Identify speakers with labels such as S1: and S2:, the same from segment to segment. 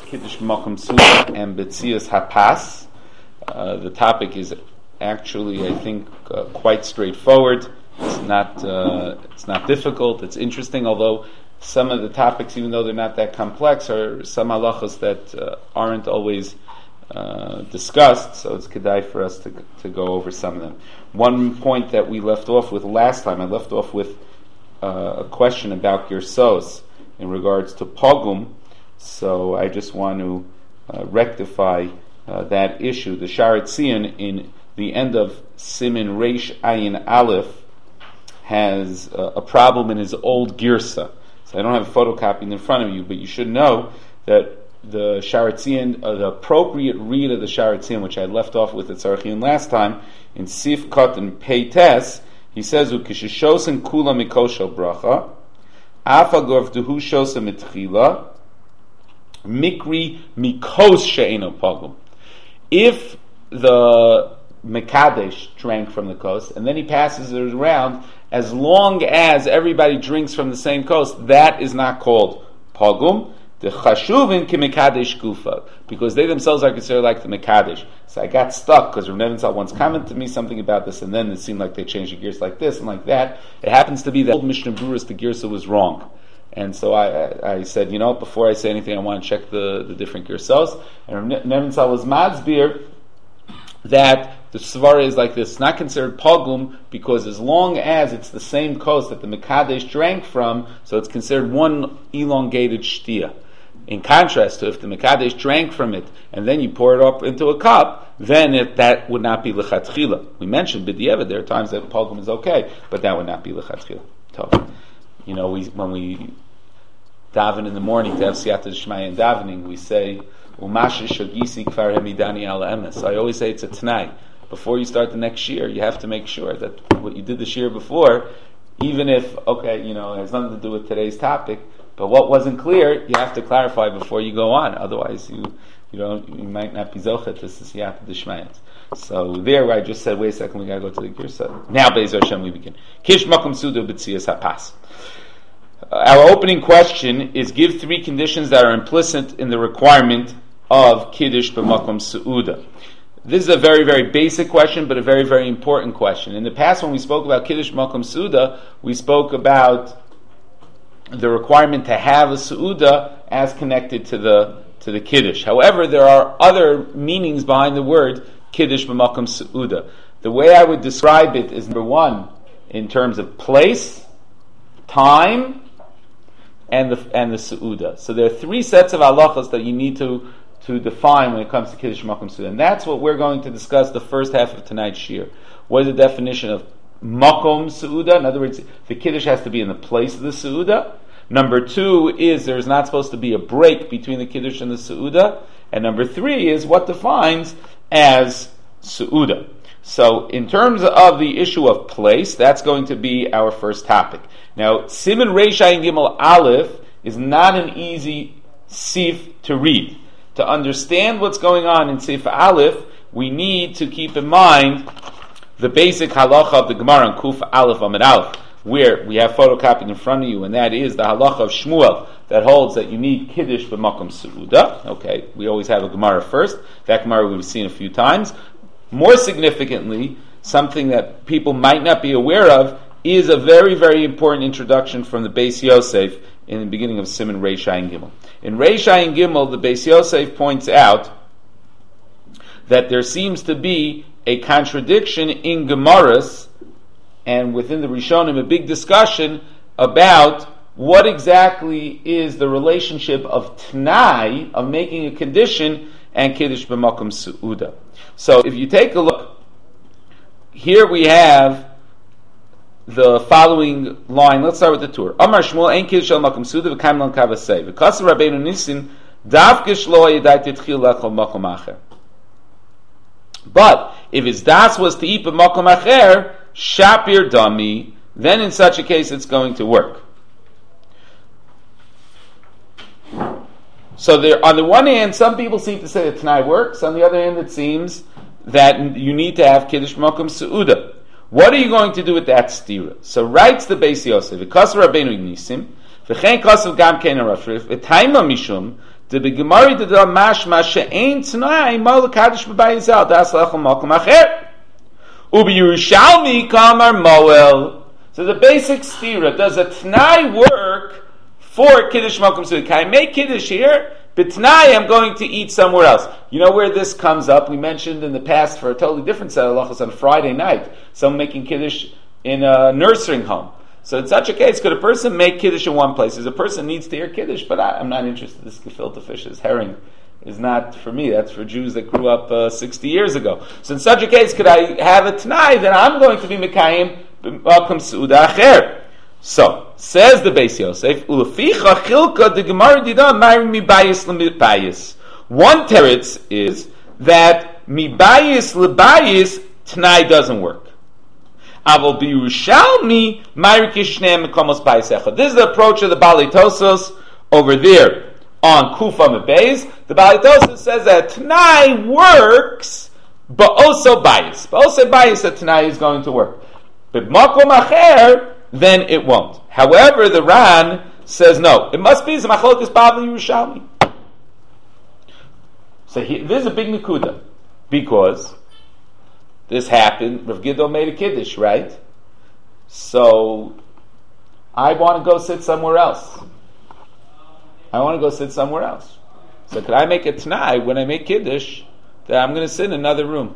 S1: Kiddush B'Makom Suda and B'tzias Hapas. The topic is actually, I think, quite straightforward. It's not difficult. It's interesting, although some of the topics, even though they're not that complex, are some halachas that aren't always discussed. So it's kedai for us to go over some of them. One point that we left off with last time, I left off with a question about Gersos in regards to Pogum. So I just want to rectify that issue. The Sharet Tzion in the end of Simin Reish Ayin Aleph has a problem in his old Girsa. So I don't have a photocopy in front of you, but you should know that the Sharet Tzion, the appropriate read of the Sharet Tzion, which I left off with at Tzarchian last time, in Sif Kot and Pei Tes, he says, "Ukishishosen kula mikosho bracha, afagov duhu shosa mitchila, mikri mikos she'eno pogum." If the Mekadesh drank from the coast, and then he passes it around, as long as everybody drinks from the same coast, that is not called pogum. The chashuvin ki Mekadesh gufa, because they themselves are considered like the Mekadesh. So I got stuck because Rav Nebenzahl once commented to me something about this, and then it seemed like they changed the gears like this and like that. It happens to be that old Mishnah Berurah, the Girsa was wrong. And so I said, before I say anything, I want to check the different Girsos. And Rav Nebenzahl was Madsbir that the Svara is like this. It's not considered Pogum because as long as it's the same coast that the Mekadesh drank from, so it's considered one elongated Shtia. In contrast to if the Mekadesh drank from it and then you pour it up into a cup, then that would not be L'chatchila. We mentioned B'diavad, there are times that Pogum is okay, but that would not be L'chatchila. When we daven in the morning to have Siyata D'Shmaya and davening, we say, Umasha Shagisi Kfar Hemidani Ala Emes. I always say it's a Tanai. Before you start the next year, you have to make sure that what you did this year before, even if, it has nothing to do with today's topic, but what wasn't clear, you have to clarify before you go on. Otherwise, you might not be zochet to Siyata D'Shmaya. So there, I just said, wait a second, we got to go to the Girsa. Now, Be'ezer Hashem, we begin. Kish Makom Suda B'tzias Hapas. Our opening question is: give three conditions that are implicit in the requirement of Kiddush B'Makom Su'uda. This is a very, very basic question, but a very, very important question. In the past, when we spoke about Kiddush B'Makom Su'uda, we spoke about the requirement to have a Su'uda as connected to the Kiddush. However, there are other meanings behind the word Kiddush B'Makom Su'uda. The way I would describe it is, number one, in terms of place, time, and the Su'uda. So there are three sets of halachas that you need to define when it comes to Kiddush Makom Su'uda. And that's what we're going to discuss the first half of tonight's shir. What is the definition of Makom Su'uda? In other words, the Kiddush has to be in the place of the Su'uda. Number two is there's not supposed to be a break between the Kiddush and the Su'uda. And number three is what defines as Su'uda. So in terms of the issue of place, that's going to be our first topic. Now, Siman Reish Ayin Gimel Aleph is not an easy sif to read. To understand what's going on in Sif Aleph, we need to keep in mind the basic halacha of the Gemara on Kuf Aleph Amid Aleph, where we have photocopied in front of you, and that is the halacha of Shmuel that holds that you need Kiddush B'Makom Su'uda. Okay, we always have a Gemara first. That Gemara we've seen a few times. More significantly, something that people might not be aware of is a very, very important introduction from the Beis Yosef in the beginning of Siman Reish Ayin Gimel. In Reish Ayin Gimel, the Beis Yosef points out that there seems to be a contradiction in Gemaras, and within the Rishonim, a big discussion about what exactly is the relationship of T'nai, of making a condition, and Kiddush B'Makom Su'uda. So if you take a look, here we have the following line. Let's start with the tour. Amar Shmuel ein Kiddush al Makom Su'uda v'kaim lan kavasei v'kasser Rabbeinu Nisin davke shlo yedai titchil lechol makom acher. But if his das was to eat b'makom acher, shapir dami, then in such a case it's going to work. So there, on the one hand, some people seem to say that Tanai works. On the other hand, it seems that you need to have Kiddush Makom Su'uda. What are you going to do with that stira? So writes the Beis Yosef, V'kasser Rabbeinu Nisim, V'chein kasav gam kein arafrif. V'taima mishum. The Gemara did the mashma she'ein t'nai mal l'kadosh b'bayizal das lechol makom acher. Ubi Yerushalmi kamar moel. So the basic stira, does a t'nai work for kiddush makom suda? Can I make kiddush here? But t'nai I'm going to eat somewhere else. You know where this comes up? We mentioned in the past for a totally different set of halachos on Friday night. Someone making kiddush in a nursing home. So in such a case, could a person make kiddush in one place? As a person needs to hear kiddush, but I'm not interested. This gefilte fish, this herring, is not for me. That's for Jews that grew up 60 years ago. So in such a case, could I have a t'nai that I'm going to be mekayim b'makom suda acher? So says the Beis Yosef, uleficha chilka de gemara dida mari mibayis lebayis. One teretz is that mibayis lebayis t'nai doesn't work. Avol b'Yerushalmi ma'irikish shneim mekomos bayis echad. This is the approach of the Balei Tosos over there on Kufa Mebeis. The Balei Tosos says that Tanai works, but also bayis. But also bayis that Tanai is going to work. But makom acher, then it won't. However, the Ran says no. It must be Machlokes Bavli Yerushalmi. So this is a big nekuda because this happened. Rav Gidol made a kiddush, right? So I want to go sit somewhere else. So could I make a t'nai when I make kiddush that I'm going to sit in another room?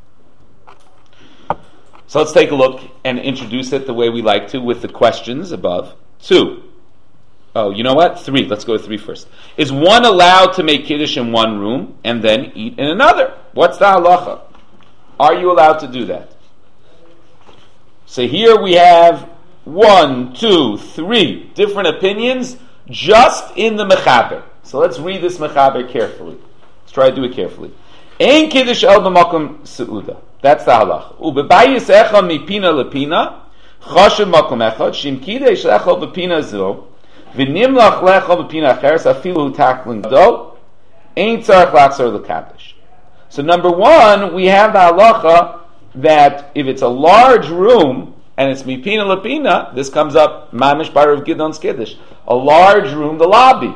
S1: So let's take a look and introduce it the way we like to with the questions above. 2. Oh, you know what? 3. Let's go with 3 first. Is one allowed to make kiddush in one room and then eat in another? What's the halacha? Are you allowed to do that? So here we have 1, 2, 3 different opinions just in the mechaber. So let's read this mechaber carefully. Let's try to do it carefully. Ein kiddush el b'makom seuda. That's the halacha. Ubebayis echa mipina lepina choshev makom echad shim kiddush echad b'pina zo v'nimlach lechad b'pina acheres afilu taklin do ein tzarech latzor l'kadosh. So number 1, we have the halacha that if it's a large room and it's mipina lepina, this comes up mamish bar of Gidon's kiddush. A large room, the lobby,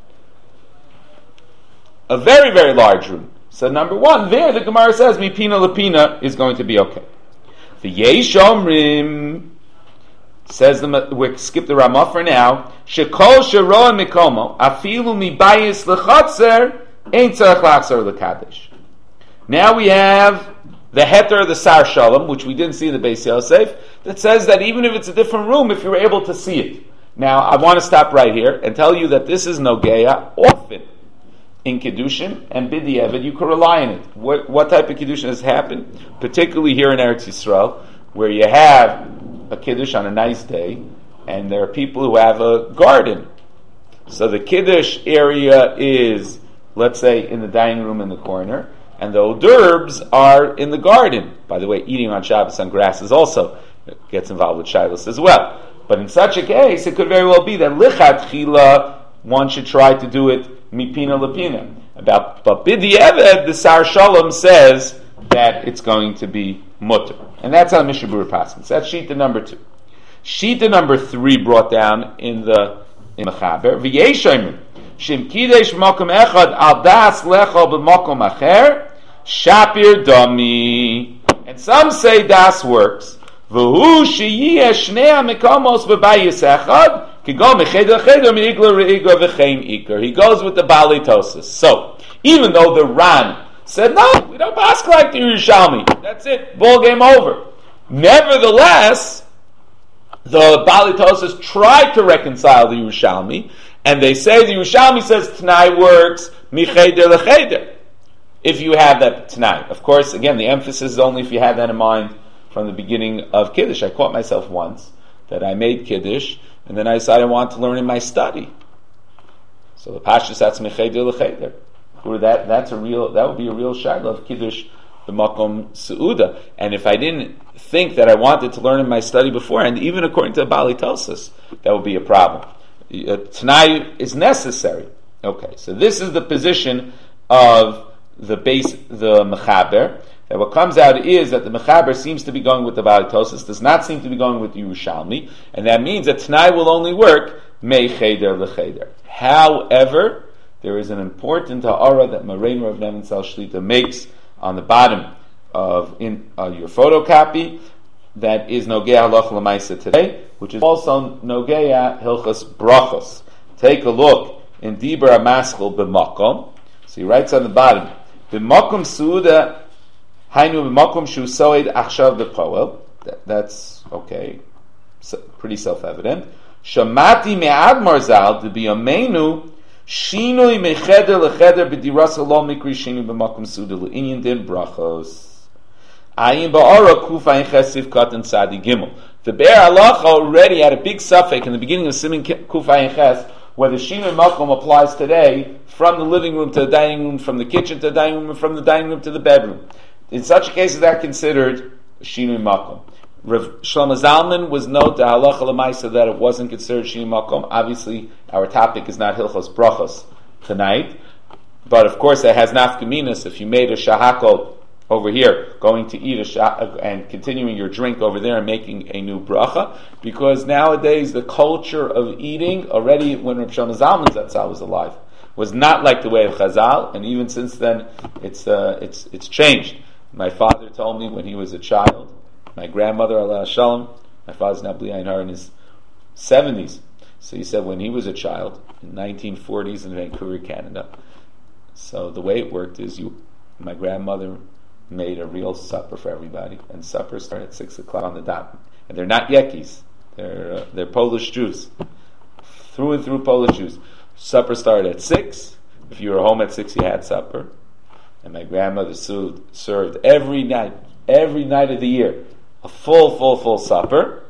S1: a very very large room. So number 1, there the Gemara says mipina lepina is going to be okay. The yesh omrim says we skip the Ramah for now. Shekol sheroa mikomo afilu mibayis lechatzer ein tzarech lachzor lekadosh. Now we have the heter of the Sar Shalom, which we didn't see in the Beis Yosef, that says that even if it's a different room, if you're able to see it. Now, I want to stop right here and tell you that this is nogeya often in Kiddushin and B'diavad. You can rely on it. What type of Kiddushin has happened? Particularly here in Eretz Yisrael, where you have a Kiddush on a nice day, and there are people who have a garden. So the Kiddush area is, let's say, in the dining room in the corner, and the hors d'oeuvres are in the garden. By the way, eating on Shabbos on grass is also gets involved with shilos as well. But in such a case, it could very well be that lichatchila one should try to do it mipina lepina. But b'diavad, the Sar Shalom says that it's going to be mutter, and that's how Mishnah Berurah passes. That's shita number 2. Shita number 3 brought down in the Mechaber v'yeshayim shim kidesh b'makom echad al das lechol b'makom acher shapir dami. And some say das works. V'hu sheyiyeh shnei hamekamos b'bayis echad kigol mecheder cheder me'igla re'igla v'chein ikar. He goes with the Balei Tosos. So even though the Ran said no, we don't ask like the Yerushalmi, that's it, ball game over. Nevertheless, the Balei Tosos tried to reconcile the Yerushalmi, and they say the Yerushalmi says Tanai works micheder lecheder if you have that Tanai. Of course, again, the emphasis is only if you have that in mind from the beginning of Kiddush. I caught myself once that I made Kiddush, and then I decided I wanted to learn in my study. So the Pashtus, that's micheder lecheder. That would be a real shayla of Kiddush b'makom seuda. And if I didn't think that I wanted to learn in my study before, and even according to Balei Tosos, that would be a problem. Tanai is necessary. Okay, so this is the position of the Mechaber. That what comes out is that the Mechaber seems to be going with the Balei Tosos, does not seem to be going with the Yerushalmi, and that means that Tanai will only work me cheder lecheder. However, there is an important ha'ara that Moreinu Rav Nebenzahl Shlita makes on the bottom of your photocopy that is Nogea Halacha L'Maisa today, which is also Nogea Hilchas Brachos. Take a look in Dibur HaMaschil B'Makom. So he writes on the bottom, B'Makom Suda Hainu B'Makom Shu Soed Achshav B'Poel. That's okay, pretty self-evident. Shamati Me'ad Marzal to be Amenu Shinui Mecheder Lecheder B'Diras Halom Mikri Shinui B'Makom Suda L'Inyan Din Brachos. Ayin Ba'ara Kufa in Chesiv Katan Sadi Gimel. The Be'er Halacha already had a big suffix in the beginning of Siman Kufa in Ches, whether Shinui Makom applies today from the living room to the dining room, from the kitchen to the dining room, and from the dining room to the bedroom. In such a case, is that considered Shinui Makom? Rav Shlomo Zalman was note the halacha l'maisa that it wasn't considered Shinui Makom. Obviously, our topic is not Hilchos Brachos tonight, but of course, it has nafkaminas. If you made a shahakol over here, going to eat and continuing your drink over there and making a new bracha, because nowadays the culture of eating, already when Rav Shlomo Zalman Zatzal was alive, was not like the way of Chazal, and even since then, it's changed. My father told me when he was a child, my grandmother, Allah Shalom, my father's now Bli Ayin Hara in his 70s, so he said when he was a child, in 1940s in Vancouver, Canada, so the way it worked is my grandmother made a real supper for everybody, and supper started at 6 o'clock on the dot. And they're not Yekis, they're Polish Jews, through and through Polish Jews. Supper started at 6. If you were home at 6, you had supper. And my grandmother served every night of the year, a full supper.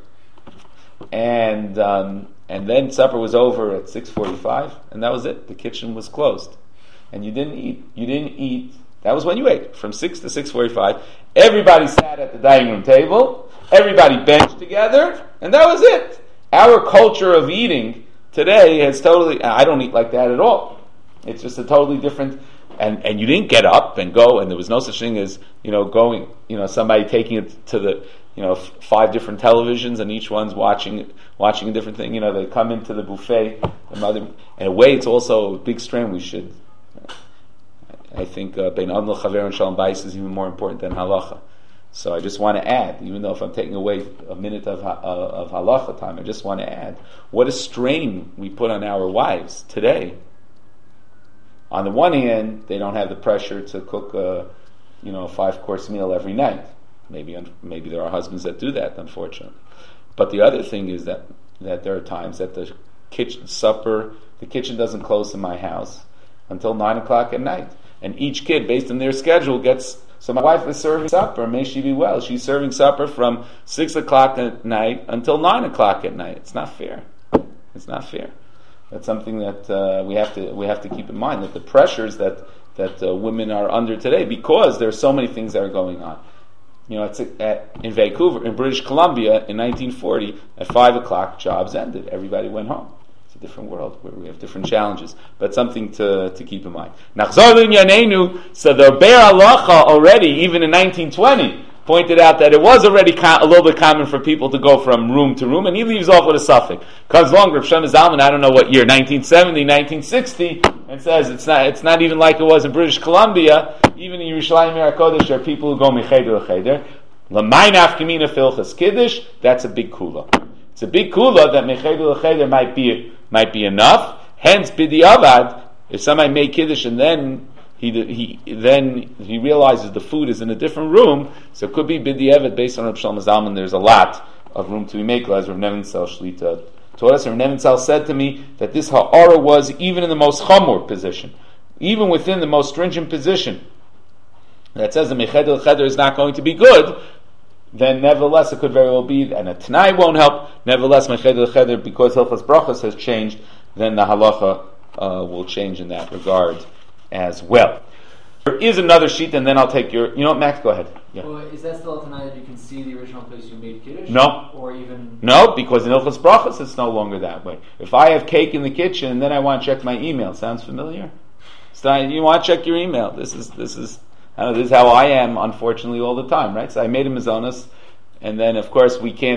S1: And then supper was over at 6:45, and that was it. The kitchen was closed, and you didn't eat. That was when you ate, from 6 to 6:45. Everybody sat at the dining room table. Everybody benched together, and that was it. Our culture of eating today has totally. I don't eat like that at all. It's just a totally different. And you didn't get up and go, and there was no such thing as going. Somebody taking it to the 5 different televisions, and each one's watching a different thing. They come into the buffet. In a way, it's also a big strain. We should. I think Bein Adam L'Chaver and Shalom Bayis is even more important than halacha. So I just want to add, even though if I'm taking away a minute of halacha time, I just want to add what a strain we put on our wives today. On the one hand, they don't have the pressure to cook a 5-course meal every night. Maybe there are husbands that do that, unfortunately. But the other thing is that there are times that the kitchen doesn't close in my house until 9 o'clock at night. And each kid, based on their schedule, so my wife is serving supper, may she be well. She's serving supper from 6 o'clock at night until 9 o'clock at night. It's not fair. It's not fair. That's something that we have to keep in mind, that the pressures that women are under today, because there are so many things that are going on. In Vancouver, in British Columbia, in 1940, at 5 o'clock, jobs ended. Everybody went home. It's a different world where we have different challenges, but something to keep in mind. So the Be'er Halacha already, even in 1920, pointed out that it was already a little bit common for people to go from room to room, and he leaves off with a suffix. Comes along Rav Shlomo Zalman, I don't know what year, 1970, 1960, and says it's not even like it was in British Columbia. Even in Yerushalayim HaKodesh, there are people who go mecheder lecheder. L'may nafkamina filchas kiddush. That's a big kula. It's a big kula that mecheder lecheder might be enough. Hence, b'diavad, if somebody made kiddush and then he realizes the food is in a different room, so it could be b'diavad based on Rav Shlomo Zalman. There's a lot of room to be made, as Rav Nebenzahl Shlita taught us. Rav Nebenzahl said to me that this ha'ara was even in the most chamor position, even within the most stringent position, that says the mecheder lecheder is not going to be good, then nevertheless it could very well be, and a Tanai won't help, nevertheless mecheder lecheder, because Hilchos Brachos has changed, then the halacha will change in that regard as well. There is another sheet, and then I'll take your... Max, go ahead. Yeah.
S2: Well, is that still a Tanai that you can see the original place you made Kiddush?
S1: No.
S2: Or even...
S1: No, because in Hilchos Brachos it's no longer that way. If I have cake in the kitchen, and then I want to check my email, sounds familiar? You want to check your email. This is how I am, unfortunately, all the time, right? So I made a mizonos, and then, of course, we can't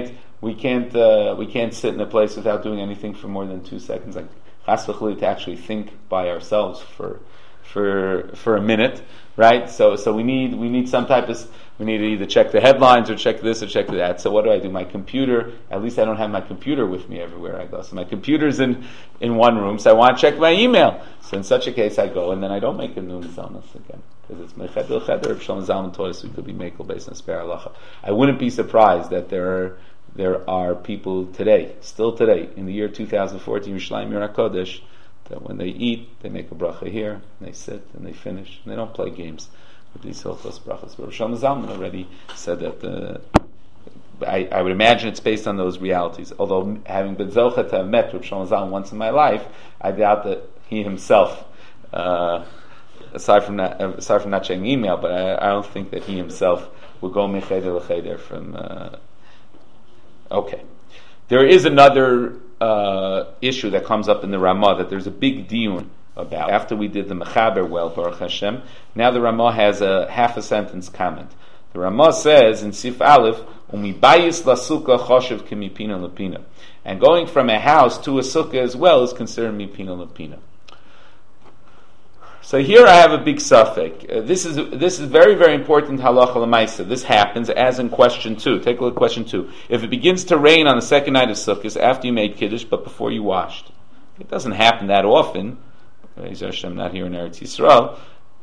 S1: we can't sit in a place without doing anything for more than 2 seconds, like chas v'chuli, to actually think by ourselves for a minute, right? So we need some type of, we need to either check the headlines or check this or check that. So what do? My computer, at least I don't have my computer with me everywhere I go. So my computer's in one room, so I want to check my email. So in such a case I go, and then I don't make a nun zelnas again. Because it's meched cheder, if Shlomo Zalman taught us we could be mekel based on spare halacha. I wouldn't be surprised that there are people today, still today, in the year 2014, Yerushalayim Yer HaKodesh, that when they eat, they make a bracha here, and they sit, and they finish, and they don't play games with these hilchos brachas. But Shlomo Zalman already said that I would imagine it's based on those realities. Although, having been zocha to have met with Shlomo Zalman once in my life, I doubt that he himself, aside from not checking email, but I don't think that he himself would go mecheder l'cheder from... Okay. There is another issue that comes up in the Ramah that there's a big diyun about. After we did the Mechaber well, Baruch Hashem, now the Ramah has a half a sentence comment. The Ramah says in Sif Aleph, Umibayis lasuka choshev k'mipina lepina. And going from a house to a sukkah as well is considered mipina lepina. So here I have a big suffix. This is very, very important halacha l'maisa. This happens as in question 2. Take a look at question 2. If it begins to rain on the second night of Sukkot after you made Kiddush, but before you washed. It doesn't happen that often. I'm not here in Eretz Yisrael.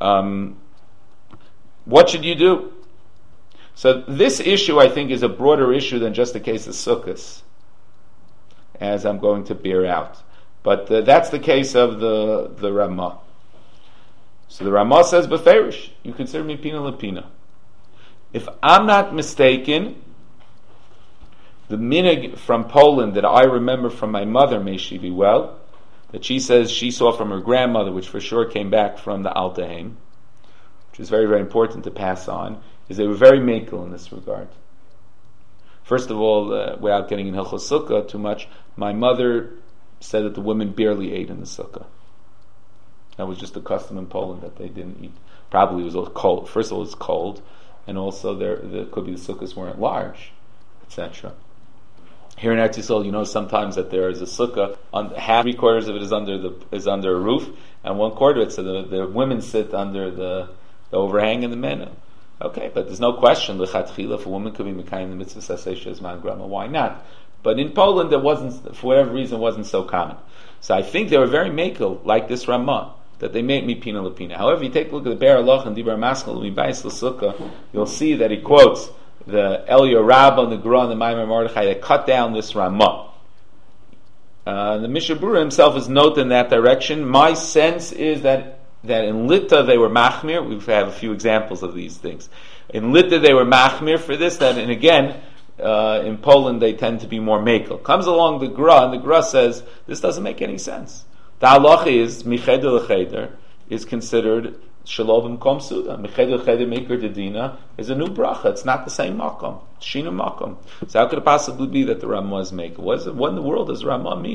S1: What should you do? So this issue, I think, is a broader issue than just the case of Sukkot, as I'm going to bear out. But that's the case of the Ramah. So the Ramah says, Beferish, you consider me pina lepina. If I'm not mistaken, the minig from Poland that I remember from my mother, may she be well, that she says she saw from her grandmother, which for sure came back from the Alta Heim, which is very, very important to pass on, is they were very mekel in this regard. First of all, without getting in Hilchos Sukkah too much, my mother said that the women barely ate in the Sukkah. That was just a custom in Poland that they didn't eat. Probably it was cold. First of all, it's cold, and also there could be the sukkahs weren't large, etc. Here in Eretz Yisrael, sometimes that there is a sukkah, half 3/4 of it is under a roof, and 1/4 of it, so the women sit under the overhang and the men. Okay, but there's no question, l'chatchila, if a woman could be mekayim the mitzvah saseh shezman grama, why not? But in Poland, it wasn't, for whatever reason, it wasn't so common. So I think they were very mekel, like this Ramah, that they made me pina lepina. However, you take a look at the Be'er Halacha and Dibar Maskal Mibayis L'Sukkah, you'll see that he quotes the Eliyah Rabbah and the Gra and the Maimer Mordechai that cut down this Ramah. The Mishnah Berurah himself is noted in that direction. My sense is that in Lita they were machmir. We have a few examples of these things. In Lita they were machmir for this, and again, in Poland they tend to be more mekel. Comes along the Gra, and the Gra says, this doesn't make any sense. The halacha is micheder l'cheder is considered shalom b'mkom suda. Micheder l'cheder maker dedina is a new bracha. It's not the same makom. It's shina makom. So how could it possibly be that the Ramah is maker? What in the world does Ramah mean?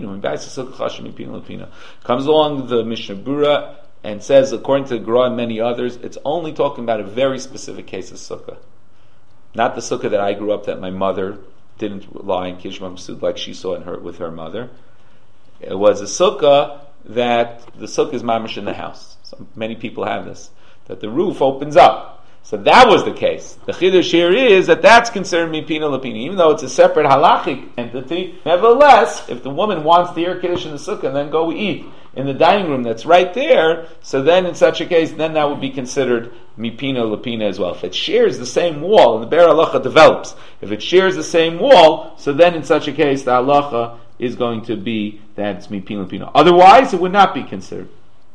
S1: Comes along the Mishnah Berurah and says, according to the Gra and many others, it's only talking about a very specific case of sukkah. Not the sukkah that I grew up that my mother didn't lie in Kiddush Mamsud like she saw with her mother. It was a sukkah that the sukkah is mamish in the house. So many people have this, that the roof opens up. So that was the case. The chiddush here is that that's considered mipina lepina, even though it's a separate halachic entity. Nevertheless, if the woman wants to hear kiddush in the sukkah and then go eat in the dining room that's right there, so then in such a case, then that would be considered mipina lepina as well. If it shares the same wall, and the Be'er Halacha develops, if it shares the same wall, so then in such a case, the halacha is going to be that it's mipina lepina. Otherwise, it would not be considered.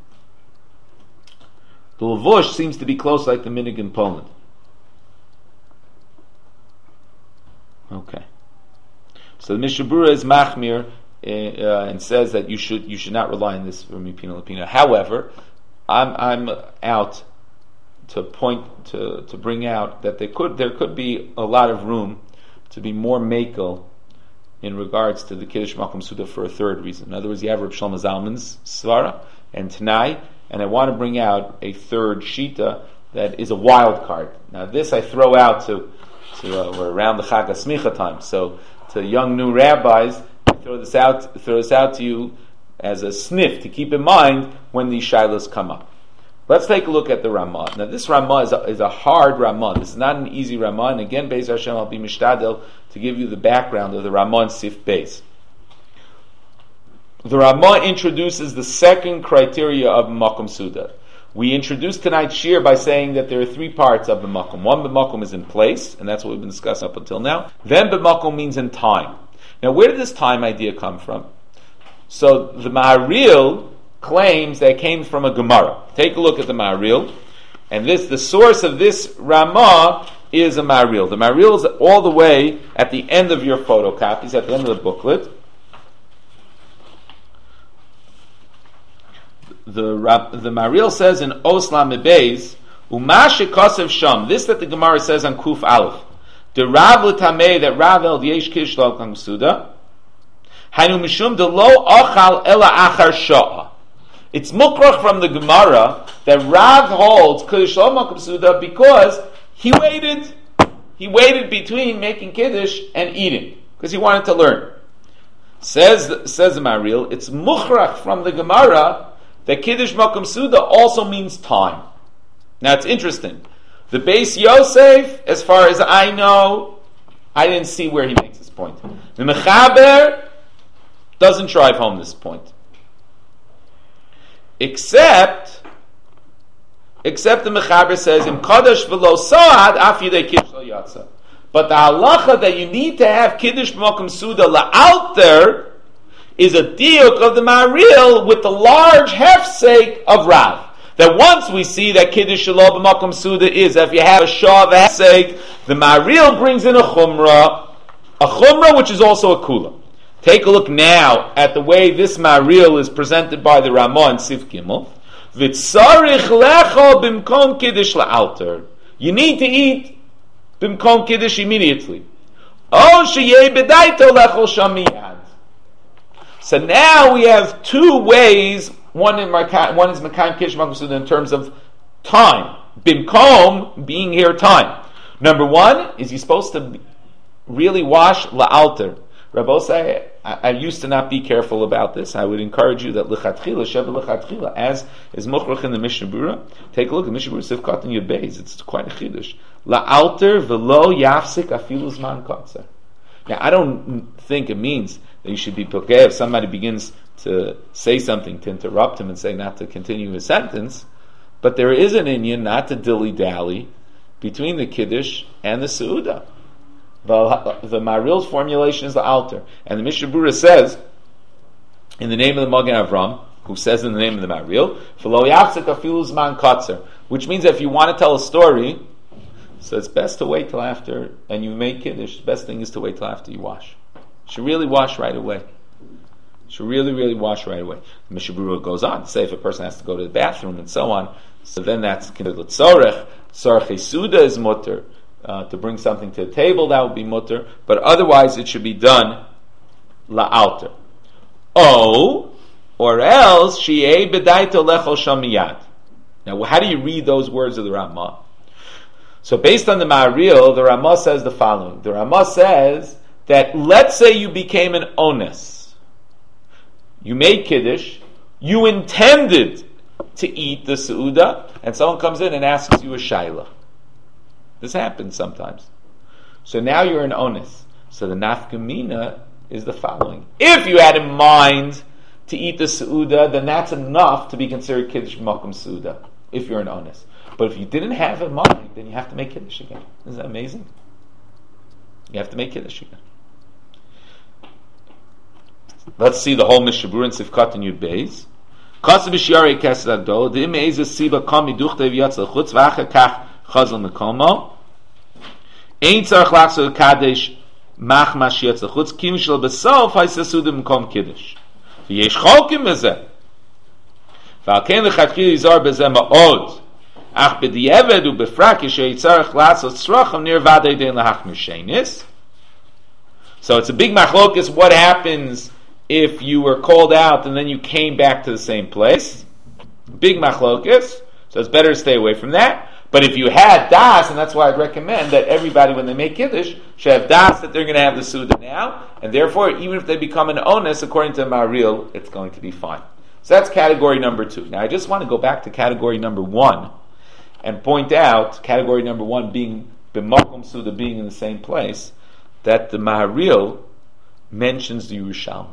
S1: The Levush seems to be close like the minig in Poland. Okay. So the Mishnah Berurah is machmir and says that you should not rely on this for mipina lepina. However, I'm out to bring out that there could be a lot of room to be more mekel in regards to the Kiddush Makom Suda for a third reason. In other words, you have Reb Shlomo Zalman's Svara and Tanai, and I want to bring out a third Shita that is a wild card. Now this I throw out to we're around the Chag HaSmicha time, so to young new rabbis, I throw this out to you as a sniff to keep in mind when these shilas come up. Let's take a look at the Ramah. Now, this Ramah is a hard Ramah. This is not an easy Ramah. And again, Beis Hashem, I'll be mishtadel to give you the background of the Ramah and Sif Beis. The Ramah introduces the second criteria of Makom Suda. We introduced tonight's shir by saying that there are three parts of B'makom. One, B'makom is in place, and that's what we've been discussing up until now. Then B'makom means in time. Now, where did this time idea come from? So, the Maharil claims that it came from a Gemara. Take a look at the Maharil. And the source of this Ramah is a Maharil. The Maharil is all the way at the end of your photocopies, at the end of the booklet. The Maharil says in Oslam Beis, Umash Kosev Sham, this that the Gemara says on Kuf Aleph, the Rav L'tamei, that Rav El Yesh Kish Lo Kang Suda, Hainu Mishum de Lo Ochal Ela Achar Sha'ah. It's mukrach from the Gemara that Rav holds Kiddush Lo Makam Suda because he waited. He waited between making Kiddush and eating because he wanted to learn. Says the Maharil, it's mukrach from the Gemara that Kiddush Makam Suda also means time. Now it's interesting. The Beis Yosef, as far as I know, I didn't see where he makes this point. The Mechaber doesn't drive home this point. Except the Mechaber says, Im Kadosh v'lo Sa'ad, af yidei Kiddush lo yatsa. But the halacha that you need to have Kiddush Makam Suda la'alter is a diuk of the Maharil with the large hefsek of Rav. That once we see that Kiddush Shalom B'Makom Suda is, if you have a shah of a hefsek, the Maharil brings in a chumrah which is also a kula. Take a look now at the way this Maharil is presented by the Ramah and Sif Gimel. V'tzarich lecho b'mkom Kiddush la'alter. You need to eat b'mkom Kiddush immediately. O sheyeh b'daito lecho sham miyad. So now we have two ways. One is Mekayim Kiddush Makom Suda in terms of time. Bimkom, being here, time. Number one is you're supposed to really wash la'alter. Rabbosai, I used to not be careful about this. I would encourage you that lichatchila, sheva lichatchila, as is mochrach in the Mishnah Berurah. Take a look at Mishnah Berurah Sif Katan Yud Beis. It's quite a chiddush. La'alter v'lo yafsik afilu zman kotzer. Now, I don't think it means that you should be pokeh if somebody begins to say something, to interrupt him and say not to continue his sentence, but there is an inyan not to dilly-dally between the Kiddush and the Seudah. The Maharil's formulation is the altar. And the Mishnah Berurah says, in the name of the Magen Avram, who says in the name of the Maharil, V'lo yafsik afilu zman kotzer, which means that if you want to tell a story, so it's best to wait till after, and you make Kiddush, the best thing is to wait till after you wash. You should really wash right away. You should really, really wash right away. The Mishnah Berurah goes on to say if a person has to go to the bathroom and so on, so then that's considered tzorech. Tzorech Suda is mutter. To bring something to the table, that would be mutter. But otherwise it should be done la'alter. Or else, shi'ei b'daito lechol sham miyad. Now, how do you read those words of the Ramah? So based on the Maharil, the Ramah says the following. The Ramah says that let's say you became an ones. You made Kiddush, you intended to eat the Seudah, and someone comes in and asks you a shayla. This happens sometimes. So now you're an ones. So the nafkamina is the following. If you had in mind to eat the Seudah, then that's enough to be considered Kiddush Makom Seudah, if you're an ones. But if you didn't have in mind, then you have to make Kiddush again. Isn't that amazing? You have to make Kiddush again. Let's see the whole Mishnah Berurah in Sifkat and Yud Beis. Kasav b'shiarei kesed agdol, d'im eiza siba kam miduchtev yatz l'chutz, v'acher kach chazal mekomo. Ein tzarech lachzor kadesh mach mash yatz l'chutz, kim shel besof ha'isasudim mekom Kiddush. V'yesh cholkim b'zeh. V'al ken l'chatchil yizar b'zeh ma'od. Ach b'di'eved u'befrak yisher yitzarech lachzor tzracham nir vadei dein l'hachmir shenis. So it's a big machlokas. What happens if you were called out and then you came back to the same place? Big machlokas. So it's better to stay away from that. But if you had das, and that's why I'd recommend that everybody, when they make Kiddush, should have das that they're going to have the Suda now, and therefore, even if they become an onus, according to Maharil, it's going to be fine. So that's category number 2. Now, I just want to go back to category number 1 and point out, category number 1 being B'makom Suda, being in the same place, that the Maharil mentions the Yerushalmi.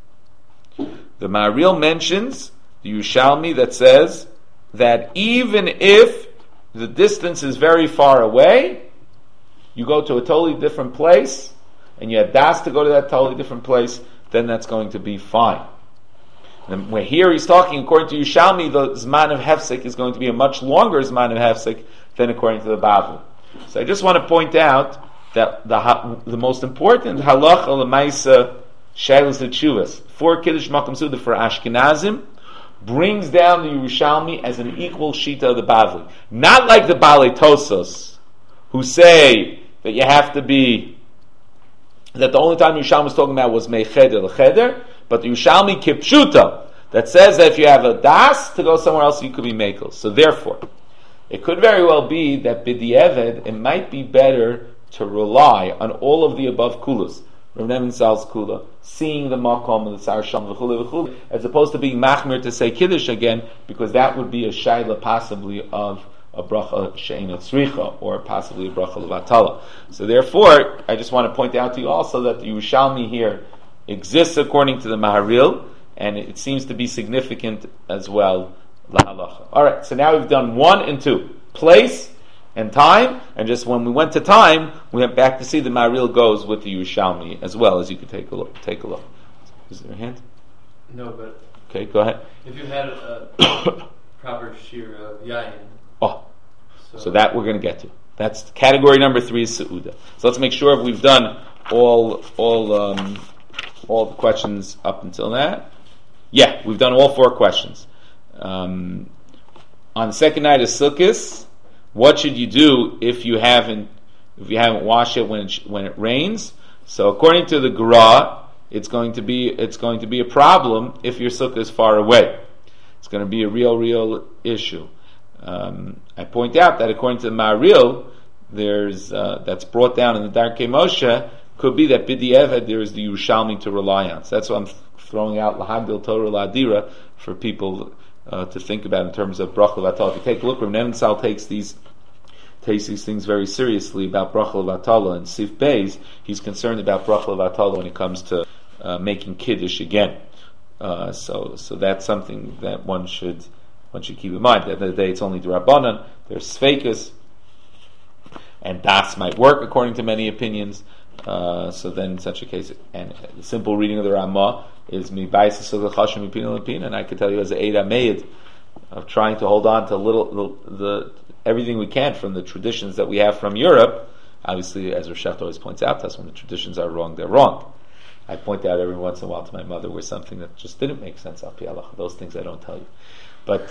S1: The Maharil mentions the Yerushalmi that says that even if the distance is very far away, you go to a totally different place, and you have das to go to that totally different place, then that's going to be fine. And where here he's talking, according to Yerushalmi, the Zman of Hefsek is going to be a much longer Zman of Hefsek than according to the Bavli. So I just want to point out that the most important halacha l'maisa shaylas teshuvas for Kiddush Makom Suda for Ashkenazim brings down the Yerushalmi as an equal shita of the Bavli. Not like the Balei Tosos, who say that you have to be, that the only time Yerushalmi was talking about was Mecheder l'Cheder, but the Yerushalmi Kipshuta, that says that if you have a das to go somewhere else, you could be Mekel. So therefore, it could very well be that B'di'eved, it might be better to rely on all of the above kulas, Rav Nevin Sal's kula, seeing the makom and the Sar Sham v'chule, as opposed to being machmir to say Kiddush again, because that would be a shayla possibly of a bracha she'ena tzricha, or possibly a bracha levatala. So therefore, I just want to point out to you also that the Yerushalmi here exists according to the Maharil, and it seems to be significant as well, la halacha. Alright, so now we've done 1 and 2. Place and time, and just when we went to time, we went back to see the Maharil goes with the Yerushalmi as well, as you could take a look. Is there a hand?
S3: No, but
S1: okay, go ahead.
S3: If you had a proper shir of yayin,
S1: so that we're going to get to. That's category number 3 is Seuda. So let's make sure we've done all the questions up until that. Yeah, we've done all 4 questions. On the second night of Sukkot, what should you do if you haven't washed it when it rains? So according to the Gra, it's going to be a problem if your sukkah is far away. It's going to be a real issue. I point out that according to the Maharil, there's that's brought down in the Darkei Moshe, could be that B'di'eved there is the Yerushalmi to rely on. So that's why I'm throwing out Lahagdil Torah La'adira for people to think about in terms of bracha levatala. If you take a look, Rav Nevin Sal takes these things very seriously about bracha levatala, and Sif Beis, he's concerned about bracha levatala when it comes to making kiddush again. So that's something that one should keep in mind. At the end of the day, it's only D'Rabbanan. There's Sfeikus, and Das might work according to many opinions. So then, in such a case, and the simple reading of the Ramah is mibayis sukkah chashim mipina lepina, and I could tell you as an Eid Ameid of trying to hold on to the everything we can from the traditions that we have from Europe. Obviously, as Rosh always points out to us, when the traditions are wrong, they're wrong. I point out every once in a while to my mother where something that just didn't make sense. Al pi halacha. Those things I don't tell you, but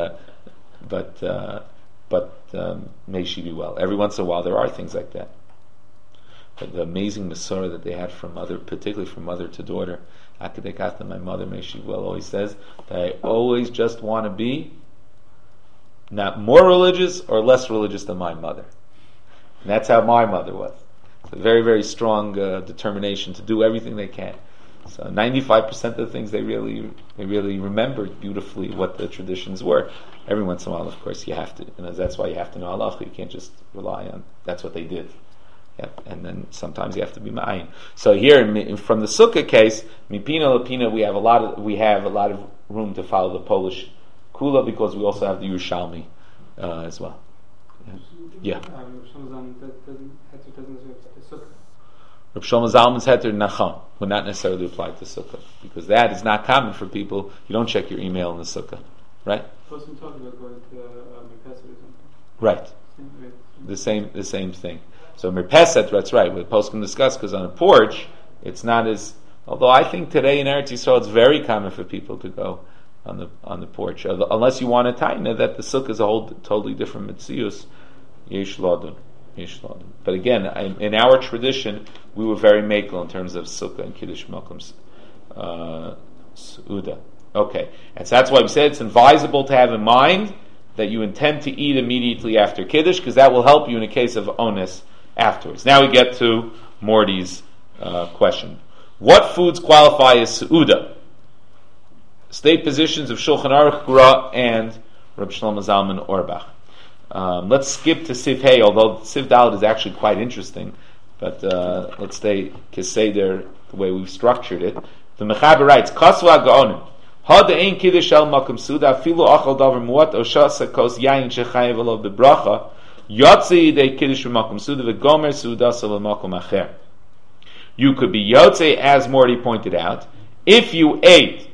S1: may she be well. Every once in a while, there are things like that. But the amazing Masorah that they had from mother, particularly from mother to daughter, Akadekata, my mother, may she well, always says that I always just want to be not more religious or less religious than my mother. And that's how my mother was. It's a very, very strong determination to do everything they can. So 95% of the things they really remembered beautifully what the traditions were. Every once in a while, of course, you have to, and that's why you have to know halacha. You can't just rely on that's what they did. Yeah, and then sometimes you have to be ma'ayin. So here, from the sukkah case, mipina lepina, we have a lot of room to follow the Polish kula because we also have the Yerushalmi as well. Yeah. Reb Shlomo Zalman's heter nacham would not necessarily apply to sukkah because that is not common for people. You don't check your email in the sukkah, right?
S3: Wasn't talking about going to Merpeset or something.
S1: Right. The same thing. So Merpeset, that's right. What Poskim discuss, because on a porch, it's not as. Although I think today in Eretz Yisrael, it's very common for people to go on the porch, unless you want to taina that the sukkah is a whole totally different mitzius. Yesh ladun. But again, in our tradition, we were very makel in terms of sukkah and kiddush malkums suuda. Okay, and so that's why we said it's advisable to have in mind that you intend to eat immediately after Kiddush, because that will help you in a case of onus afterwards. Now we get to Morty's question. What foods qualify as Seuda? State positions of Shulchan Aruch, Gra, and Reb Shlomo Zalman Auerbach. Let's skip to Siv Hey, although Siv Dalet is actually quite interesting, but let's stay Keseder the way we've structured it. The Mechaber writes, Kaswa Gaonim, Ha de'ein Kiddush el Makom Suda, Afilu Achal Davar Muat, O Shasa Kos Yayin Shechayev Olav Bebracha, Yotze Yidei Kiddush Makom Suda, V'gomer Suda Sel Makom Acher. You could be Yotze, as Morty pointed out, if you ate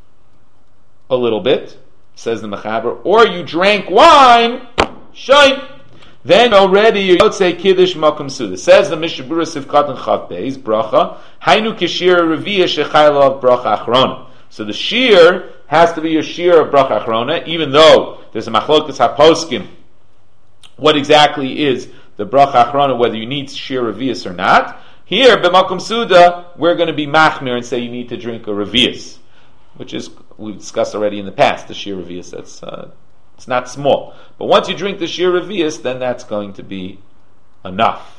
S1: a little bit, says the Mechaber, or you drank wine, shine. Then already you're Yotzei Kiddush Makom Suda. Says the Mishnah Berurah Sivkat and Chav Beis Bracha Hainu Kishir Reviyah Shechayla of Bracha Achrona. So the shear has to be a shear of Bracha Achrona, even though there's a Machlokas HaPoskim. What exactly is the Bracha Achrona? Whether you need shear Reviyas or not. Here, B'Makom Suda, we're going to be Machmir and say you need to drink a Reviyas, which is we've discussed already in the past. The shear Reviyas, that's. It's not small. But once you drink the Shir Revius, then that's going to be enough.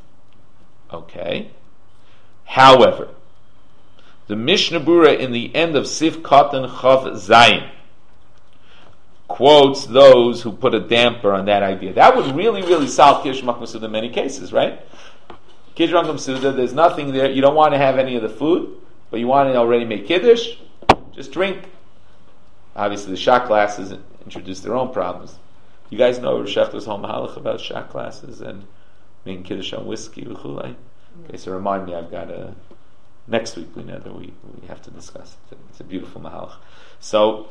S1: Okay? However, the Mishnah Berurah in the end of Sif Katan Chav Zayin quotes those who put a damper on that idea. That would really solve Kiddush Makom Suda in many cases, right? Kiddush Makom Suda, there's nothing there. You don't want to have any of the food, but you want to already make Kiddush. Just drink. Obviously, the shot glasses introduce their own problems. You guys know Shechter's whole mahalach about shot glasses and making Kiddush on whiskey. Okay, so remind me, I've got next week we have to discuss it. It's a beautiful mahalach. So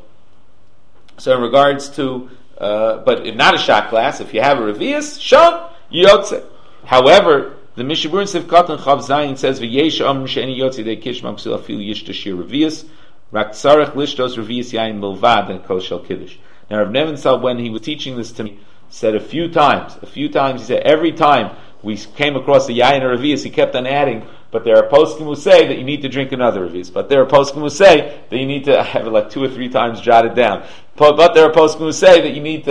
S1: in regards to, but if not a shot glass, if you have a revius, shon yotze. However, the Mishnah Berurah in Sivkat and Chav Zayin says v'yesh amr she'eni yotze de kish mamsul afil yish tashir revius rak tzarech lishtos revius yain milvad and kol shel Kiddush. Now, Rav Nebenzahl, when he was teaching this to me, said a few times, he said, every time we came across a yayin or revius, he kept on adding, but there are poskim who say that you need to drink another revius. But there are poskim who say that you need to, I have it like 2 or 3 times jotted down, but there are poskim who say that you need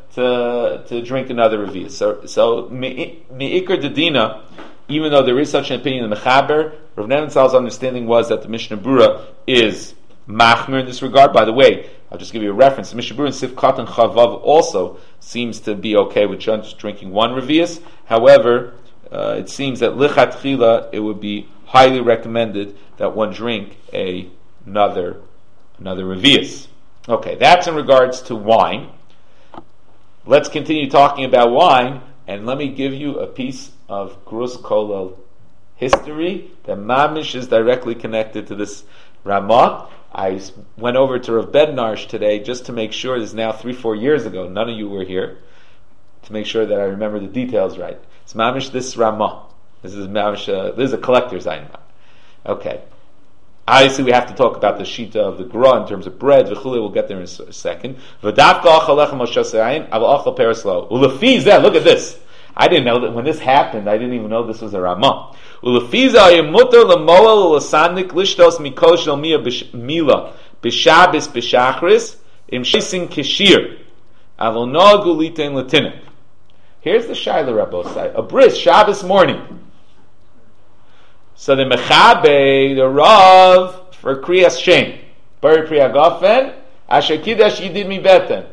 S1: to drink another revius. So Me'ikar Dedina, even though there is such an opinion in the Mechaber, Rav Nebenzahl's understanding was that the Mishnah Berurah is machmir in this regard. By the way, I'll just give you a reference. The Mishnah Berurah in Sif Katan Chavav also seems to be okay with just drinking one revius. However, it seems that lichatchila it would be highly recommended that one drink another revius. Okay, that's in regards to wine. Let's continue talking about wine, and let me give you a piece of Grus Kolel history that mamish is directly connected to this Ramah. I went over to Rav Bednarsh today just to make sure, this is now 3-4 years ago, none of you were here, to make sure that I remember the details right. It's mamish this Ramah. This is mamish, this is a collector's item. Okay. Obviously, we have to talk about the shita of the gra in terms of bread. We'll get there in a second. Look at this. I didn't know that when this happened. I didn't even know this was a Ramah. Here's the Shaila Rabbosai. A bris, Shabbos morning. So the Mechabe, the Rav, for Kriyas Shem, Bari Priya Gofen, Asher Kiddush Yidid Mi Beten.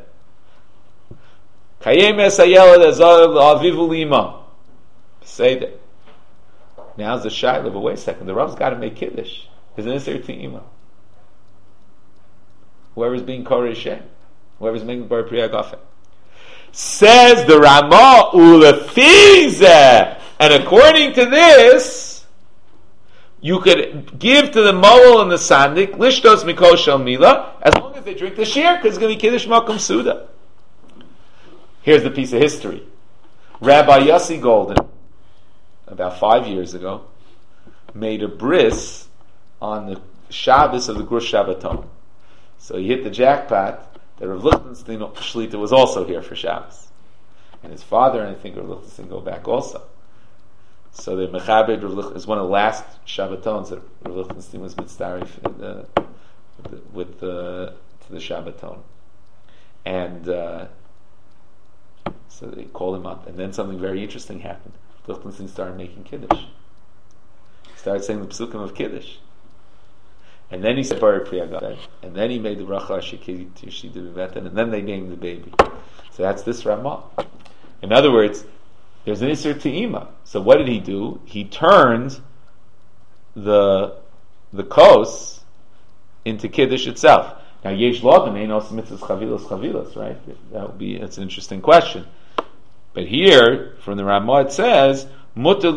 S1: Kayem Es Hayelad Azav Avivu Lima. Say that. Now's the Shaila, but wait a second, the Rav's got to make Kiddush. Isn't this to Ima? Whoever's being Korei Shem, whoever's making Bari Priya Gofen. Says the Ramah, Ulefizeh, and according to this, you could give to the Moel and the Sandik, Lishtos Mikol Shel Mila, as long as they drink the Shir, because it's going to be Kiddush Makom Suda. Here's the piece of history. Rabbi Yossi Golden, about 5 years ago, made a bris on the Shabbos of the Grus Shabbaton. So he hit the jackpot that Rav Lichtenstein Shlita was also here for Shabbos. And his father, and I think Rav Lichtenstein go back also. So the Mechabed is one of the last Shabbatons that Rav Lichtenstein was mitzdarif to the Shabbaton. And So they called him up, and then something very interesting happened. Lichtenstein started making Kiddush. He started saying the psukim of Kiddush. And then he said Baruch Priyagat, and then he made the bracha Shekid Yishid Biveten, and then they named the baby. So that's this Ramah. In other words, there's an Isser Te'ima. So what did he do? He turned the kos into Kiddush itself. Now, Yesh Lodim ain't also mitzvahs chavilas, right? That's an interesting question. But here, from the Ramah, it says, now, by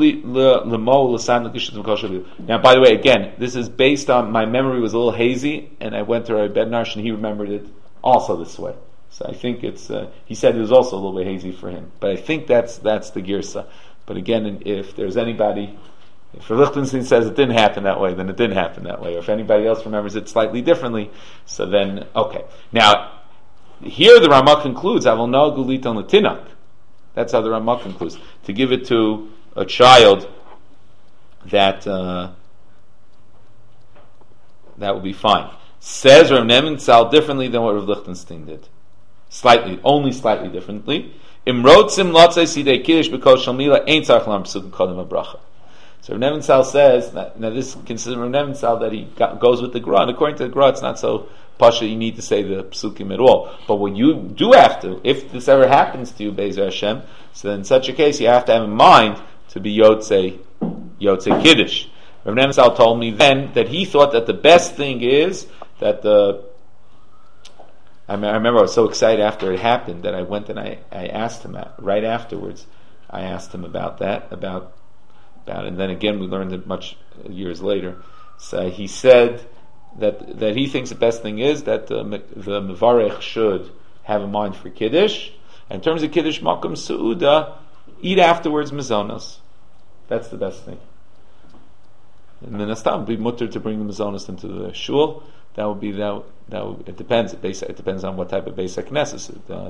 S1: the way, again, this is based on, my memory was a little hazy, and I went to Rabbi Bednarsh, and he remembered it also this way. So I think it's, he said it was also a little bit hazy for him. But I think that's the girsa. But again, if there's anybody, if Lichtenstein says it didn't happen that way, then it didn't happen that way. Or if anybody else remembers it slightly differently, so then, okay. Now, here the Ramah concludes, I will know gulit on the tinak. That's how the Ramah concludes. To give it to a child that would be fine. Says Rav Nebenzahl differently than what Rav Lichtenstein did. Only slightly differently. Imrotzim lotzei sidei kiddush because shalmila ain't tzarich lam psukim kodem habracha. So Rav Nebenzahl says, now this considers Rav Nebenzahl that he goes with the Gra, and according to the Gra, it's not so pasha you need to say the psukim at all. But what you do have to, if this ever happens to you, Be'ezer Hashem, so then in such a case you have to have in mind to be Yotzei Kiddush. Rav Nebenzahl told me then that he thought that the best thing is that I remember I was so excited after it happened that I went and I asked him right afterwards. I asked him about that, about and then again we learned it much years later. So he said that he thinks the best thing is that the Mevarech should have a mind for Kiddush. In terms of Kiddush Makom Su'uda, eat afterwards Mazonos. That's the best thing. And then it would be mutter to bring the Mazonos into the shul. That would be it depends. It depends on what type of Beis HaKnesses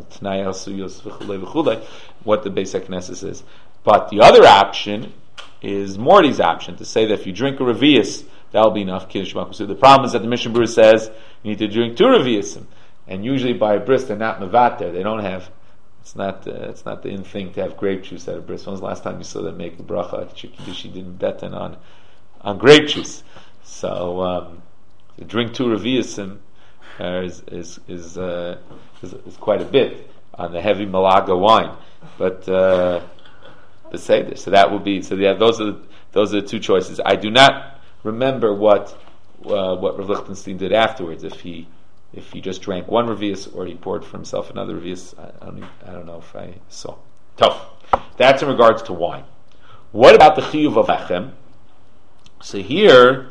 S1: what the Beis HaKnesses is. But the other option is Morty's option, to say that if you drink a Revius, that will be enough Kiddush Makom Su'uda. The problem is that the Mishnah Berurah says you need to drink 2 Reviusim, and usually by a bris they're not mevater. They don't have. It's not the in thing to have grape juice at a bris. When was the last time you saw them make the bracha Kiddush didn't beten on grape juice? So to drink 2 Reviusim is quite a bit on the heavy Malaga wine, but the Seder. So that would be. So yeah, those are the 2 choices. I do not remember what Rav Lichtenstein did afterwards. If he just drank 1 Revius or he poured for himself another Revius, I don't know if I saw. Tough. That's in regards to wine. What about the Chiyuv of Lechem? So here,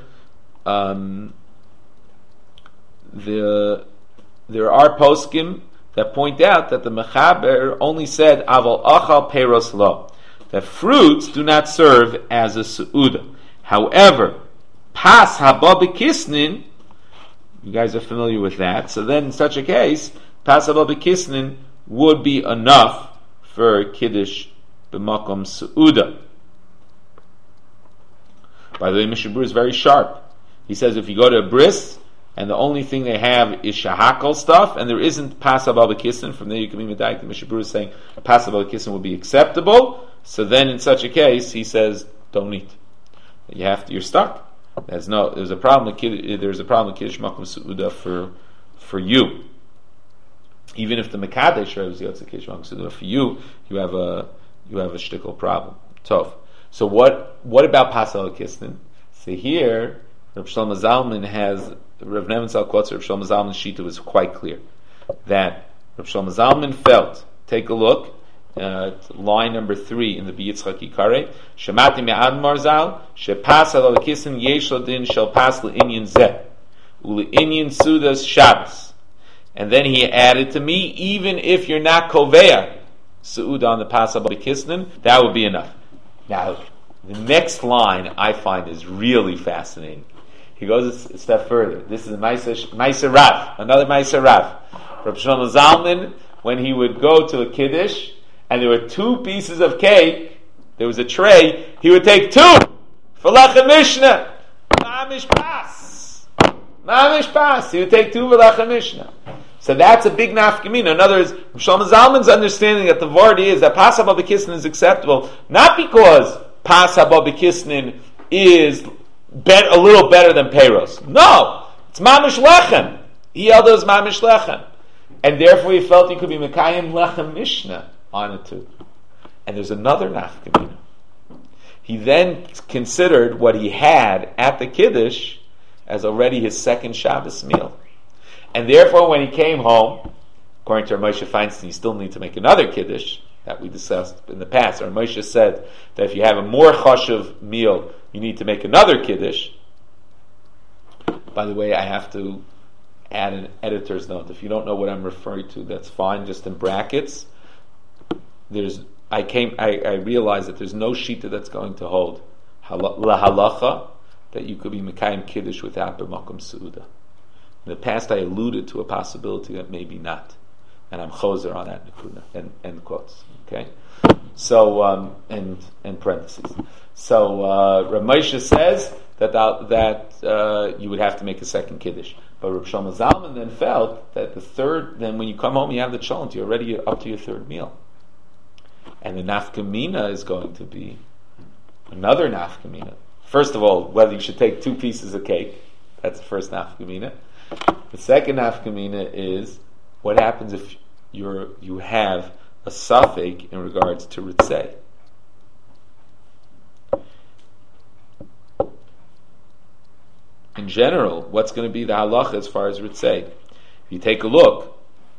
S1: there are poskim that point out that the Mechaber only said Aval Achal Peiros Lo, that fruits do not serve as a Su'uda. However, Pas Haba B'Kisnin, you guys are familiar with that, so then in such a case, Pas Haba B'Kisnin would be enough for Kiddush B'Makom Su'uda. By the way, Mishnah Berurah is very sharp. He says if you go to a bris, and the only thing they have is shahakal stuff, and there isn't pas haba b'kisnin, from there you can be medayik. The Mishnah Berurah is saying pas haba b'kisnin would be acceptable. So then, in such a case, he says, "Don't eat. You're stuck. There's a problem. There's a problem with Kiddush Makom Su'uda for you. Even if the Mekadesh Rebbe Yotze Kiddush Makom Su'uda for you have a shtickle problem. Tov. So what about pas haba b'kisnin? So here, Rav Shlomo Zalman has. Rav Nebenzahl quotes Rav Shlomo Zalman's shita was quite clear that Rav Shlomo Zalman felt. Take a look at line number 3 in the B'Yitzchak Yikare. Shemati me'ad marzal shepas al kisim yesh ladin shel pas le'inyan zeh ule'inyan sudas Shabbos. And then he added to me, even if you're not koveya su'uda on the pas al kisnin, that would be enough. Now, the next line I find is really fascinating. He goes a step further. This is Ma'aser Rav, another Ma'aser Rav. Rav Shlomo Zalman, when he would go to a Kiddush, and there were 2 pieces of cake, there was a tray, he would take 2 for Lechem Mishnah. Mamish Pas. He would take 2 for Lechem Mishnah. So that's a big nafkamina. In other words, Shlomo Zalman's understanding that the Vardi is that Pas Haba B'Kisnin is acceptable, not because Pas Haba B'Kisnin is a little better than Peiros. No! It's Mamish Lechem. He held it was Mamish Lechem. And therefore he felt he could be Mekayim Lechem Mishnah on it too. And there's another nafkamina. He then considered what he had at the Kiddush as already his second Shabbos meal. And therefore, when he came home, according to Moshe Feinstein, you still need to make another Kiddush, that we discussed in the past. Or Moshe said that if you have a more chashuv meal, you need to make another Kiddush. By the way, I have to add an editor's note. If you don't know what I'm referring to, that's fine, just in brackets. I realized that there's no shita that's going to hold lahalacha that you could be mekayim Kiddush without b'makom seuda. In the past, I alluded to a possibility that maybe not, and I'm choser on that nekuna. End quotes. Okay, so and parentheses. So Rav Moshe says that you would have to make a second kiddush, but Rav Shlomo Zalman then felt that the third. Then when you come home, you have the cholent. You're already up to your third meal, and the nafkamina is going to be another nafkamina. First of all, whether you should take 2 pieces of cake. That's the first nafkamina. The second nafkamina is what happens if you have a safek in regards to ritzei. In general, what's going to be the halacha as far as ritzei? If you take a look,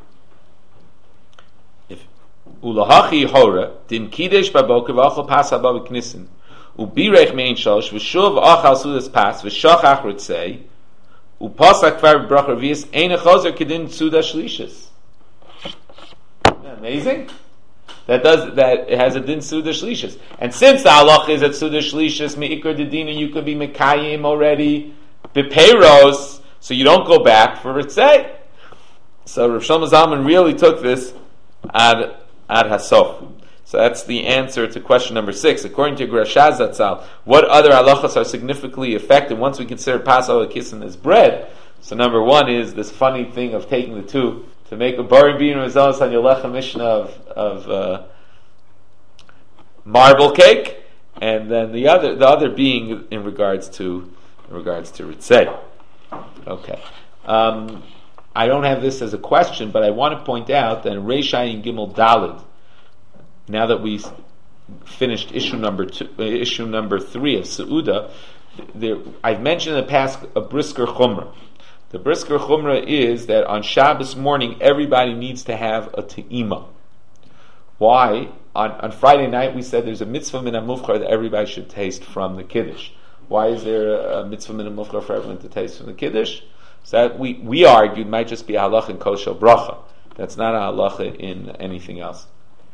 S1: if ulahachi hora dim kidesh baboker v'achol pas haba v'knisin ubirech mein shosh v'shuv achal sudas pas v'shachach ritzei. Upasak kvar bracha revius ein chazer kedin suda shlishis. Amazing. That it has a din suda shlishis. And since the halach is at suda shlishis meikar dedina, you could be mekayim already bepeiros, so you don't go back for ritzei. So Rav Shlomo Zalman really took this ad hasof. So that's the answer to question number 6. According to Grashaz Zatzal, what other halachas are significantly affected once we consider Pas Haba B'Kisnin as bread? So number 1 is this funny thing of taking the 2 to make a Bari Bin Rizos on your Lechem Mishnah of marble cake, and then the other being in regards to Ritzei. Okay. I don't have this as a question, but I want to point out that in Reish Ayin Gimel Dalid, now that we finished issue number 3 of Seuda, I've mentioned in the past a brisker chumrah. The brisker chumrah is that on Shabbos morning everybody needs to have a te'ima. Why? On Friday night we said there's a mitzvah min hamufchar that everybody should taste from the kiddush. Why is there a mitzvah min hamufchar for everyone to taste from the kiddush? So that we argued might just be a halacha in kosher bracha. That's not a halacha in anything else.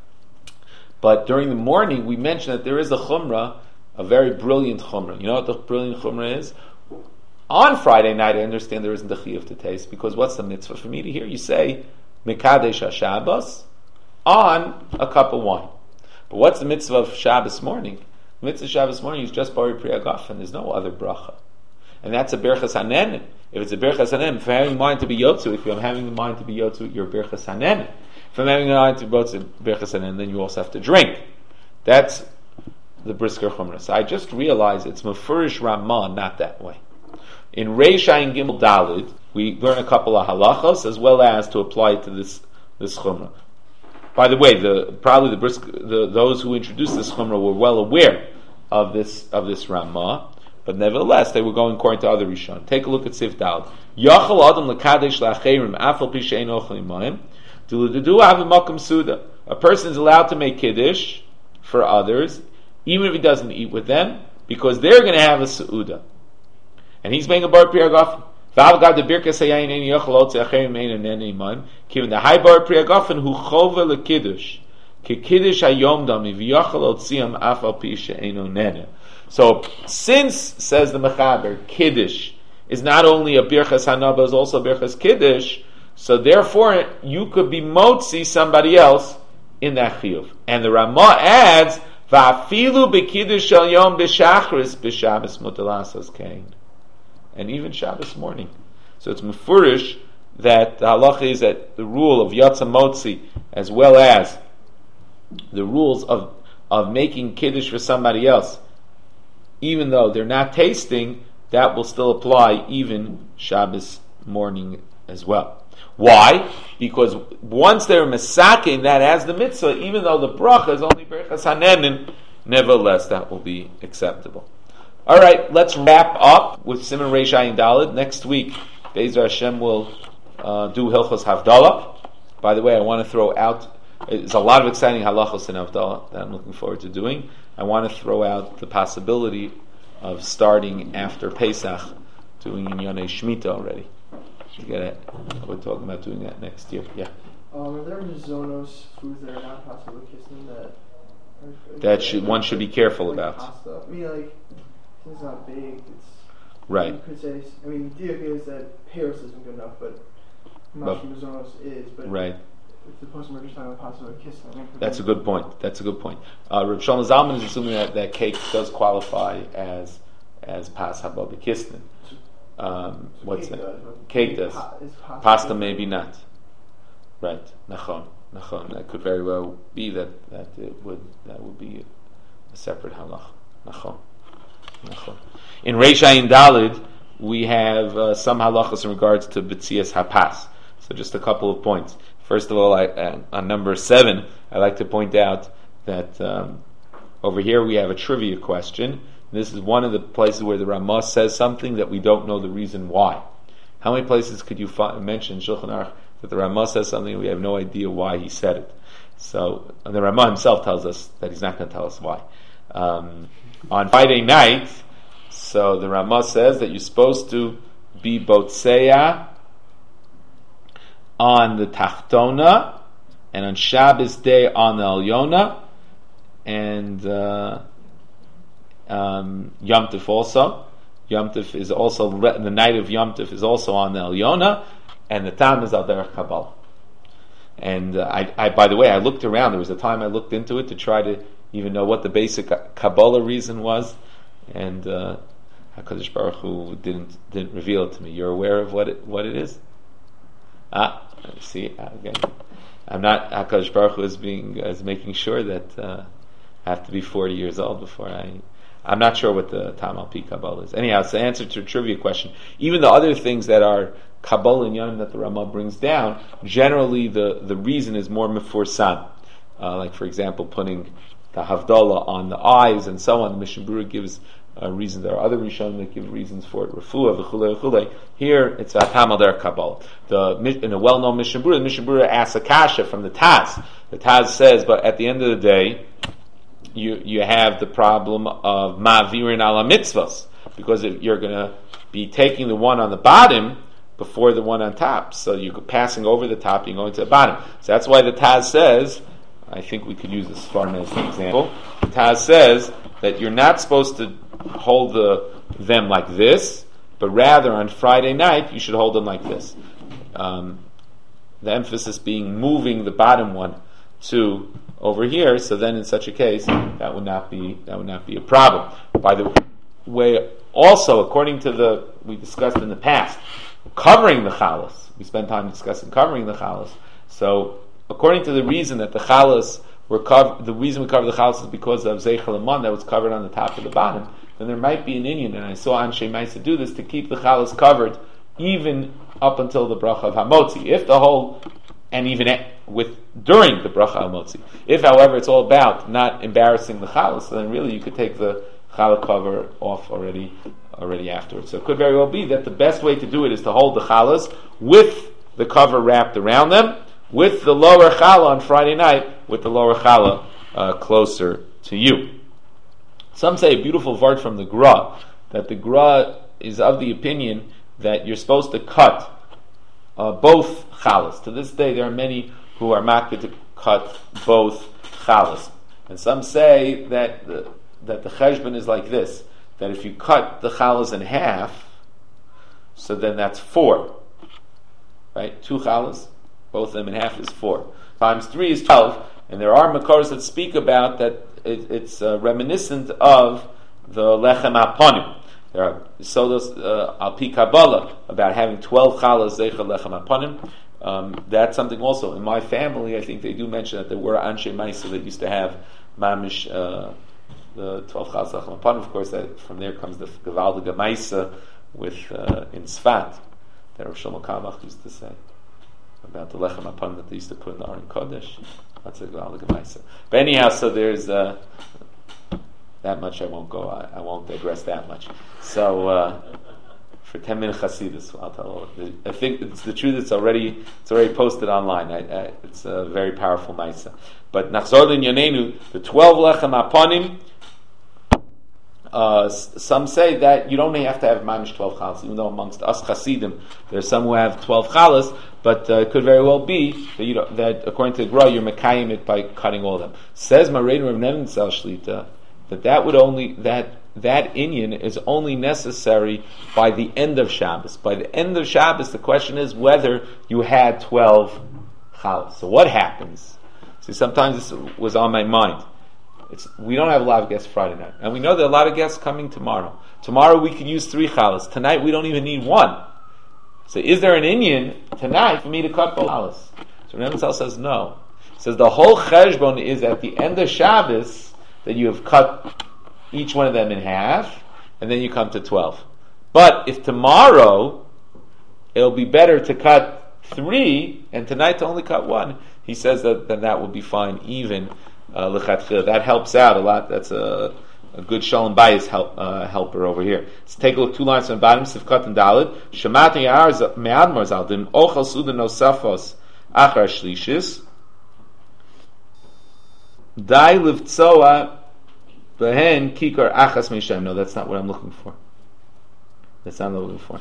S1: But during the morning, we mentioned that there is a chumrah, a very brilliant chumrah. You know what the brilliant chumrah is? On Friday night, I understand there isn't a chiyuv to taste, because what's the mitzvah for me to hear? You say, Mekadesh HaShabbos, on a cup of wine. But what's the mitzvah of Shabbos morning? The mitzvah of Shabbos morning is just Bari Pri Hagafen. There's no other bracha. And that's a Berchas Hanen. If it's a Berchas Hanen, if I'm having the mind to be Yotzu, if I'm having the mind to be Yotzu, you're Berchas Hanen. If I'm having the mind to be Berchas Hanen, then you also have to drink. That's the brisker chumrah. So I just realized it's Mefurish Ramah, not that way. In Reish Ayin Gimel Dalid, we learn a couple of halachos as well as to apply it to this chumrah. By the way, those who introduced this chumrah were well aware of this Ramah, but nevertheless they were going according to other Rishon. Take a look at Sif Dalid. Yachal Adam lekadesh la'acherim afal pi she'ein ochel imayim do have a makam suda. A person is allowed to make kiddush for others, even if he doesn't eat with them, because they're going to have a suuda. And he's making a bar priagafen. V'avgad the birkas hayayin ein yochel otze acherim ein anen imayim. Given the high bar priagafen who chova lekiddush ki kiddush hayom dami v'yochel otziam afal pi she'ein onen. So, since, says the Mechaber, kiddush is not only a birchas hana, but is also a birchas kiddush, so therefore you could be motzi somebody else in that chiyuv. And the Ramah adds, va'afilu b'kiddush shel yom b'shachris b'shabbos mutar lasas kain. And even Shabbos morning. So it's mefurish that the halacha is that the rule of Yatsa Motzi, as well as the rules of making Kiddush for somebody else, even though they're not tasting, that will still apply even Shabbos morning as well. Why? Because once they're Mesakin, that has the mitzvah, even though the bracha is only Berachas Hanenin, nevertheless that will be acceptable. Alright, let's wrap up with Siman Reish Ayin Daled. Next week, Be'ezer Hashem will do Hilchos Havdalah. By the way, I want to throw out, there's a lot of exciting halachos in Havdalah that I'm looking forward to doing. I want to throw out the possibility of starting after Pesach, doing Inyonei Shemitah already. We're talking about doing that next year. Yeah.
S4: Are there Mizonos foods that are not possible kissing
S1: one should be careful about?
S4: Pasta? I mean, like, it's not big. It's
S1: right.
S4: You could say. I mean, the idea is that Paris isn't good enough, but Mash Mizonos is. But
S1: right.
S4: If the post-merger time of pasta or kissing,
S1: that's a good point. Reb Shlomo Zalman is assuming that cake does qualify as pas haba b'kisnin. What's that? Cake does. Pasta maybe not. Right. Nachon. That could very well be that would be a separate halach. Nachon. In Reish Ayin Daled, we have some halachas in regards to B'tzias Hapas. So just a couple of points. First of all, on number 7, I'd like to point out that over here we have a trivia question. This is one of the places where the Ramah says something that we don't know the reason why. How many places could you mention in Shulchan Aruch that the Ramah says something and we have no idea why he said it? So the Ramah himself tells us that he's not going to tell us why. On Friday night, so the Ramah says that you're supposed to be Botseya on the Tachtona, and on Shabbos day on the Elyona, and Yom Tov also. Yom Tov is also, the night of Yom Tov is also on the Elyona, and the time is Al Derech Kabbalah. And I, by the way, I looked around. There was a time I looked into it to try to even know what the basic Kabbalah reason was, and HaKadosh Baruch Hu didn't reveal it to me. You're aware of what it is? See, again, I'm not. HaKadosh Baruch Hu is making sure that I have to be 40 years old before I'm not sure what the Tam Al Pi Kabbalah is. Anyhow, it's the answer to a trivia question. Even the other things that are Kabbalah and Yonim that the Ramah brings down, generally the reason is more mefursan. Like, for example, putting the Havdalah on the eyes and so on. The Mishnah Berurah gives reasons. There are other Rishonim that give reasons for it. Refuah, v'chulei, v'chulei. Here, it's a Tam Al Der Kabbalah. In a well-known Mishnah Berurah, the Mishnah Berurah asks a kasha from the Taz. The Taz says, but at the end of the day, you have the problem of ma'avirin ala mitzvahs, because if you're going to be taking the one on the bottom before the one on top, so you're passing over the top, you're going to the bottom. So that's why the Taz says, I think we could use this Sfarna as an example. The Taz says that you're not supposed to hold them like this, but rather on Friday night you should hold them like this. The emphasis being moving the bottom one to over here. So then, in such a case, that would not be a problem. By the way, also according to we discussed in the past, covering the chalas. We spent time discussing covering the chalas. So, according to the reason that the chalas were covered, the reason we cover the chalas is because of zeichel aman that was covered on the top and the bottom. Then there might be an inyan, and I saw Anshe Maisa do this to keep the chalas covered even up until the bracha of Hamotzi. If the whole, and even during the bracha of Hamotzi. If, however, it's all about not embarrassing the chalas, then really you could take the challah cover off already afterwards. So it could very well be that the best way to do it is to hold the chalas with the cover wrapped around them, with the lower challah on Friday night, with the lower challah closer to you. Some say a beautiful vart from the Gra, that the Gra is of the opinion that you're supposed to cut both chalas. To this day, there are many who are makbid to cut both chalas, and some say that the cheshbon is like this: that if you cut the chalas in half, so then that's 4, right? 2 chalas, both of them in half is 4. Times 3 is 12, and there are makars that speak about that it's reminiscent of the lechem haponim. There are sodas al pi Kabbalah about having 12 chalas zeicha lechem apanim. That's something also in my family. I think they do mention that there were anshe ma'isa that used to have mamish the 12 chalas lechem apanim. Of course, that from there comes the gevaldige ma'isa with in Sfat that Rav Shlomo Carlebach used to say about the lechem apanim that they used to put in the Aron Kodesh. That's a gevaldige ma'isa. But anyhow, so there's that much I won't go. I won't digress that much. So for 10 minute Chasidus, I'll tell you. I think it's the truth. It's already posted online. It's a very powerful ma'isa. But Nachzor L'Inyanenu, the 12 lechem apanim. Some say that you don't have to have mamish 12 chalas, even though amongst us Chasidim there's some who have 12 chalas, but it could very well be that that according to the Gra you're mekayim it by cutting all of them. Says Mareinu Rav Nebenzahl Shlita that would only that inyan is only necessary by the end of Shabbos. By the end of Shabbos, the question is whether you had 12 chalas. So what happens? See, sometimes this was on my mind. We don't have a lot of guests Friday night, and we know there are a lot of guests coming tomorrow. Tomorrow we could use 3 chalas. Tonight we don't even need 1. So is there an inyan tonight for me to cut both chalas? So Nebenzahl says no. He says the whole cheshbon is at the end of Shabbos that you have cut each one of them in half, and then you come to 12. But if tomorrow it'll be better to cut 3 and tonight to only cut 1, he says that then that will be fine even l'chatchila. That helps out a lot. That's a good shalom bayis helper over here. Let's take a look 2 lines from the bottom. Sivkat and Daled. Shemati ya'ar me'admar zaldin ochel suda nosafos achar shlishis dai livtsoa behen kikar achas meishem. No, that's not what I'm looking for. That's not what I'm looking for.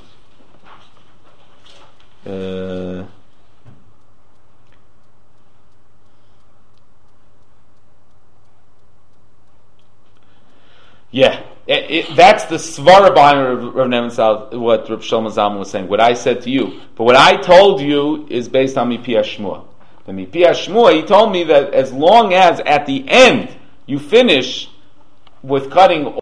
S1: Yeah, that's the svara behind Rav Nebenzahl, what Rav Shlomo Zalman was saying. What I said to you, but what I told you is based on Mipi Hashmua. The Mipi Hashmua, he told me that as long as at the end you finish with cutting